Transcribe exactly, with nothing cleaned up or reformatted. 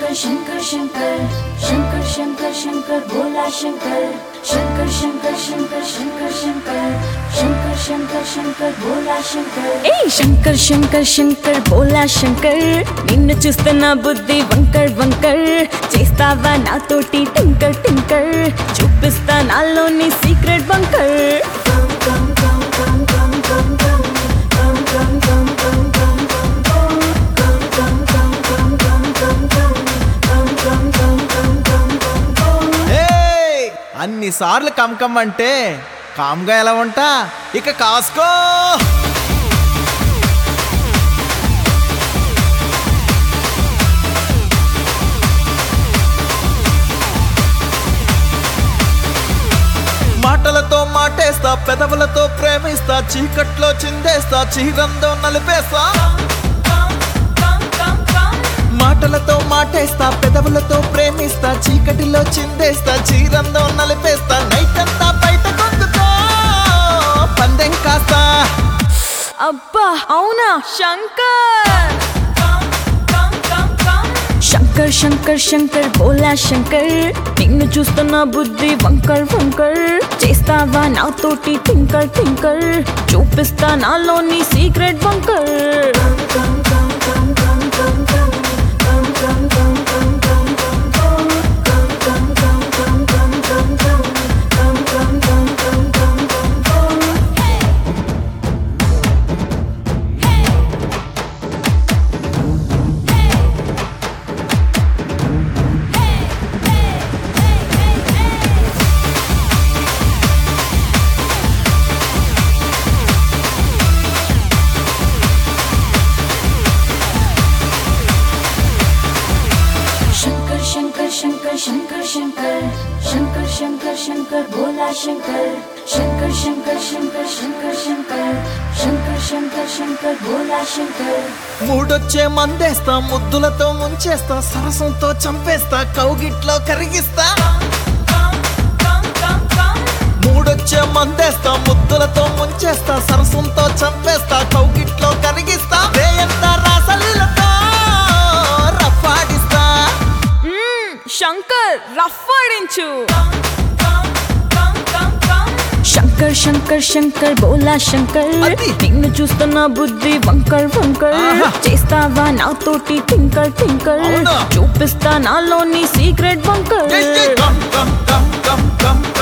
शंकर शंकर शंकर शंकर शंकर शंकर भोला शंकर शंकर शंकर शंकर शंकर शंकर शंकर शंकर शंकर भोला शंकर ए शंकर शंकर शंकर भोला शंकर నిన్ను చూస్తున్న బుద్ధి వంకర్ వంకర్ చేస్తావా నాతోటి టింకర్ టింకర్ చూపిస్తా నాలోని సీక్రెట్ బంకర్ అన్ని సార్లు కమ్ కమ్ అంటే కామ్గా ఎలా ఉంటా ఇక కాసుకో మాటలతో మాటేస్తా పెదవులతో ప్రేమిస్తా చీకట్లో చిందేస్తా చీరందో నలిపేస్తా మాటలతో మాటేస్తా పెదవులతో ప్రేమిస్తా చీకటిలో చిందేస్తా చీరందో నలిపేస్తా నైట్ అంతా బయట కొందుకో పందెం కాస్తా అబ్బా అవునా శంకర్ శంకర్ శంకర్ శంకర్ భోలా శంకర్ నిన్ను చూస్తున్న బుద్ధి వంకర్ వంకర్ చేస్తావా నాతోటి టింకర్ టింకర్ చూపిస్తా నాలోని సీక్రెట్ బంకర్ शंकर शंकर शंकर शंकर शंकर शंकर भोला शंकर शंकर शंकर शंकर शंकर शंकर शंकर शंकर शंकर भोला शंकर మూడొచ్చే మందేస్తా ముద్దులతో ముంచేస్తా సరసంతో చంపేస్తా కౌగిట్లో కరిగిస్తా మూడొచ్చే మందేస్తా ముద్దులతో ముంచేస్తా సరసంతో చంపేస్తా కౌగిట్లో కరిగిస్తా వేయంతా రాసలీలతో రఫాడిస్తా శంకర్ రఫాడించు శంకర్ శంకర్ శంకర్ భోలా శంకర్ నిన్ను చూస్తున్న బుద్ధి వంకర్ వంకర్ చేస్తావా నాతోటి టింకర్ టింకర్ చూపిస్తా నాలోని సీక్రెట్ బంకర్